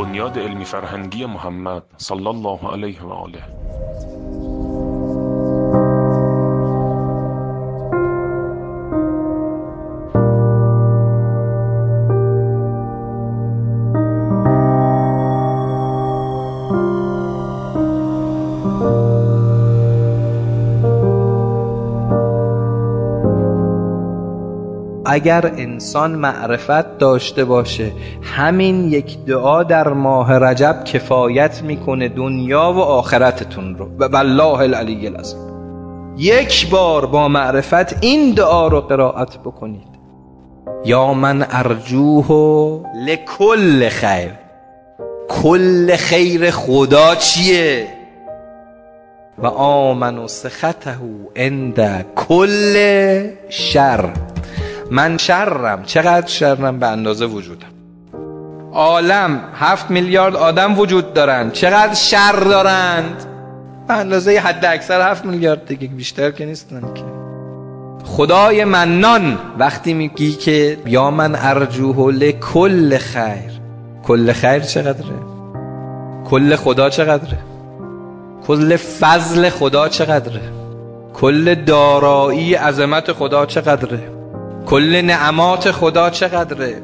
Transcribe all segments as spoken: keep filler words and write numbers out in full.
بنیاد علمی فرهنگی محمد صلی الله علیه و آله. اگر انسان معرفت داشته باشه همین یک دعا در ماه رجب کفایت میکنه دنیا و آخرتتون رو. و والله العلی العظیم یک بار با معرفت این دعا رو قرائت بکنید: یا من ارجوه لکل خیر. کل خیر خدا چیه؟ و آمن سخطه عند کل شر. من شرم. چقدر شرم؟ به اندازه وجودم. عالم هفت میلیارد آدم وجود دارند، چقدر شر دارند؟ به اندازه حد اکثر هفت میلیارد دیگه، بیشتر که نیستن که. خدای منان وقتی میگی که یا من ارجوه لکل خیر، کل خیر چقدره؟ کل خدا چقدره؟ کل فضل خدا چقدره؟ کل دارایی عظمت خدا چقدره؟ کل نعمات خدا چقدره؟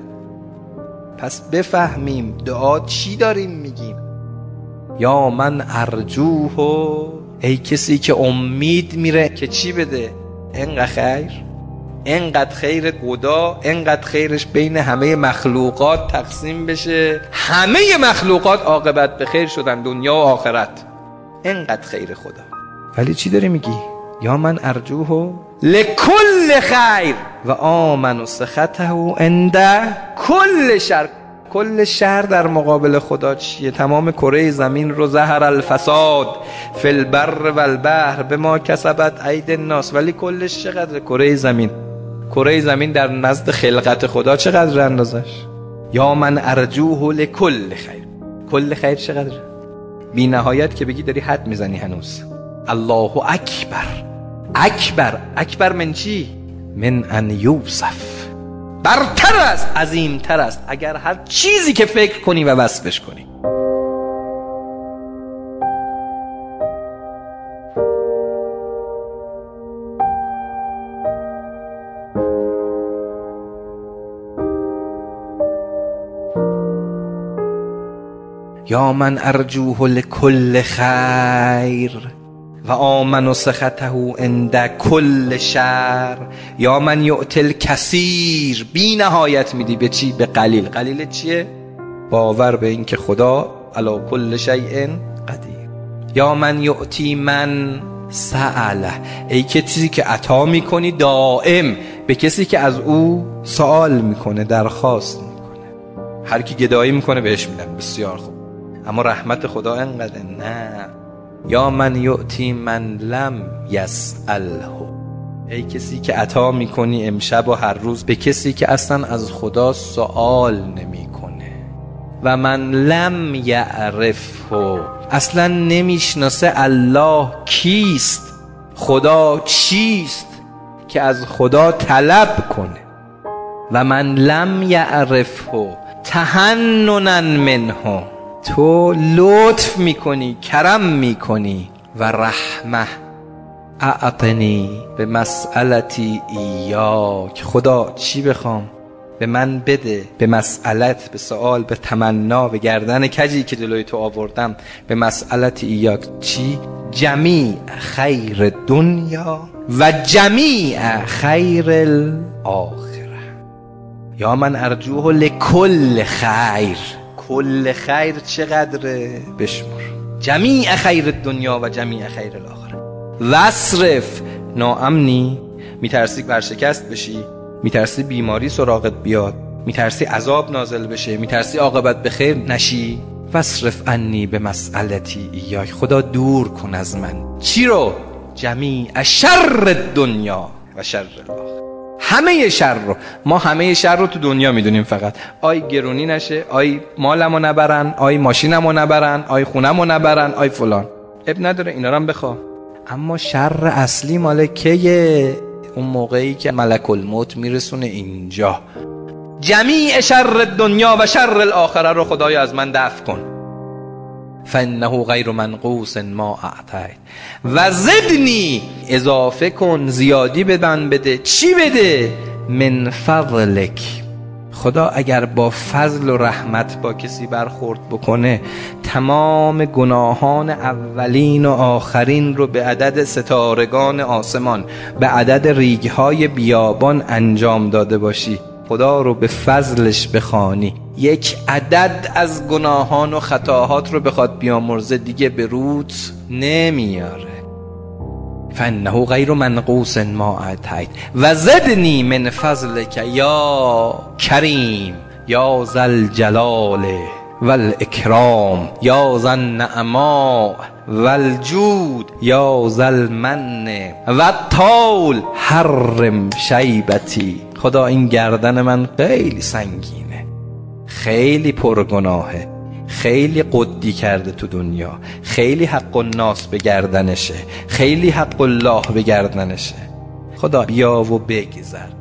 پس بفهمیم دعا چی داریم میگیم. یا من ارجوه، ای کسی که امید میره که چی بده؟ اینقدر خیر، اینقدر خیر خدا، اینقدر خیرش بین همه مخلوقات تقسیم بشه، همه مخلوقات عاقبت به خیر شدن دنیا و آخرت. اینقدر خیر خدا. ولی چی داری میگی؟ یا من ارجوه لکل خیر و آمن سخطه عند کل شر. کل شر در مقابل خدا چیه؟ تمام کره زمین رو ظهر الفساد فی البر و البحر بما کسبت اید الناس. ولی کلش چقدر؟ کره زمین. کره زمین در نزد خلقت خدا چقدر اندازش؟ یا من ارجوه لکل خیر. کل خیر چقدر؟ بی نهایت که بگی داری حد میزنی هنوز. الله اکبر. اکبر. اکبر من چی؟ من ان یوصف. برتر است، عظیمتر است اگر هر چیزی که فکر کنی و وصفش کنی. یا من ارجوه لکل خیر و آمن سخطه عند کل شر. یا من یؤتی الکثیر. بی نهایت میدی به چی؟ به قلیل. قلیل چیه؟ باور به این که خدا علی کل شیء قدیر. یا من یؤتی من سأله. ای کسی که عطا میکنی دائم به کسی که از او سوال میکنه، درخواست میکنه. هر کی گدایی میکنه بهش میدن. بسیار خوب. اما رحمت خدا انقدر نه. یا من یؤتی من لم یسأله. ای کسی که عطا میکنی امشب و هر روز به کسی که اصلا از خدا سوال نمیکنه. و من لم یعرفه. اصلا نمیشناسه الله کیست، خدا چیست که از خدا طلب کنه. و من لم یعرفه تحننا منه. تو لطف میکنی، کرم میکنی. و رحمه اعطنی به مسئلتی ایاک. خدا چی بخوام؟ به من بده. به مسئلت، به سوال، به تمنا، به گردن کجی که جلوی تو آوردم. به مسئلتی ایاک چی؟ جمیع خیر دنیا و جمیع خیر الاخره. یا من ارجوه لکل خیر. کل خیر چقدره؟ بشمر. جمیع خیر دنیا و جمیع خیر الاخره. وصرف. ناامنی؟ میترسی ورشکست بشی؟ میترسی بیماری سراغت بیاد؟ میترسی عذاب نازل بشه؟ میترسی عاقبت به خیر نشی؟ وصرف عنی به مسئلتی ایاک. خدا دور کن از من چی رو؟ جمیع شر دنیا و شر الاخره. همه شر رو. ما همه شر رو تو دنیا میدونیم. فقط آی گرونی نشه، آی مالمو نبرن، آی ماشینمو نبرن، آی خونمو نبرن، آی فلان. اب نداره، اینا رو هم بخوا. اما شر اصلی مال کیه؟ اون موقعی که ملک الموت میرسونه اینجا. جمیع شر دنیا و شر الاخره رو خدایا از من دفع کن. فانه غیر منقوص ما اعطیت و زدنی، اضافه کن، زیادی به من بده. چی بده؟ من فضلک. خدا اگر با فضل و رحمت با کسی برخورد بکنه، تمام گناهان اولین و آخرین رو به عدد ستارگان آسمان، به عدد ریگهای بیابان انجام داده باشی، خدا رو به فضلش بخوانی، یک عدد از گناهان و خطاهات رو بخواد بیامرزه، دیگه به رود نمیاره. فانه غیر منقوص ما اعطیت و زدنی من فضلک یا کریم یا ذا الجلال والاکرام یا ذا النعماء والجود یا ذا المن والطول حرم شیبتی. خدا این گردن من خیلی سنگینه، خیلی پرگناهه، خیلی قدی کرده تو دنیا، خیلی حق الناس به گردنشه، خیلی حق الله به گردنشه. خدا بیا و بگذر.